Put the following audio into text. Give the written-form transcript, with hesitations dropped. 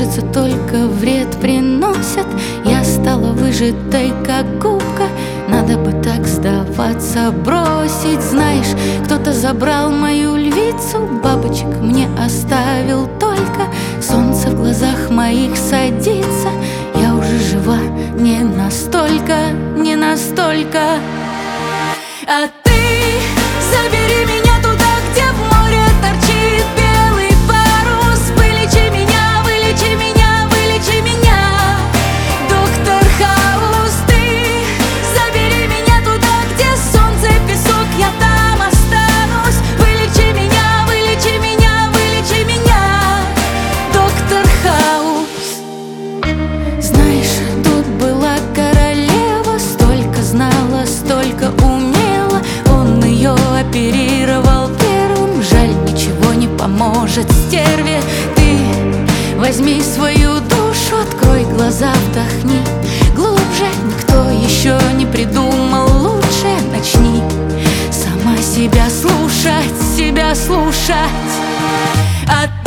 кажется, только вред приносят. Я стала выжатой, как губка. Надо бы так сдаваться, бросить. Знаешь, кто-то забрал мою львицу, бабочек мне оставил только. Солнце в глазах моих садится. Я уже жива не настолько, не настолько. А ты забери меня туда, где в море торчит белый парус. Вылечи меня, вылечи меня, вылечи меня, доктор Хаус. Ты забери меня туда, где солнце, песок, я там останусь. Вылечи меня, вылечи меня, вылечи меня, доктор Хаус. Знаешь, тут была королева, столько знала, столько умела. Он ее оперировал первым. Жаль, ничего не поможет стерве. Ты возьми свою душу, открой глаза, вдохни глубже. Никто еще не придумал лучше. Начни сама себя слушать, себя слушать. А